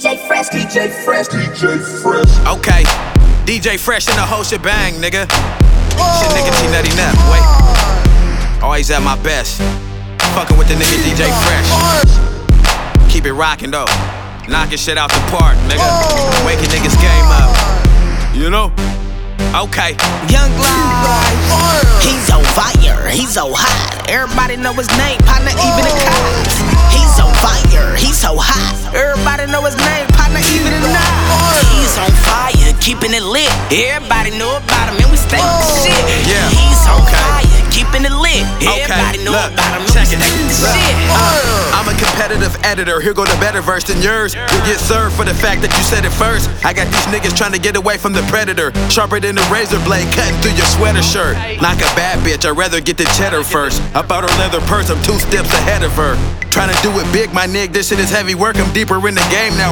DJ Fresh, DJ Fresh, DJ Fresh. Okay, DJ Fresh in the whole shebang, nigga. Shit, nigga T-Nutty Nut, wait. Always at my best. Fucking with the nigga DJ Fresh. Keep it rockin' though. Knocking shit out the park, nigga. Waking niggas game up. You know? Okay. Young Glide, he's on fire, he's so hot. Everybody know his name, partner, even the cops. He's on fire, he's so hot. Everybody know his name, partner, even the knobs. He's on fire, keeping it lit. Everybody know about him, and we stay with the shit. Yeah. He's on fire, keeping it lit. Everybody know Look, about him, and we check stay it. with the shit. I'm a competitive editor, here go the better verse than yours. You'll get served for the fact that you said it first. I got these niggas trying to get away from the predator. Sharper than a razor blade cutting through your sweater shirt. Like a bad bitch, I'd rather get the cheddar first. I bought her leather purse, I'm 2 steps ahead of her. Trying to do it big, my nigga, this shit is heavy work. I'm deeper in the game now.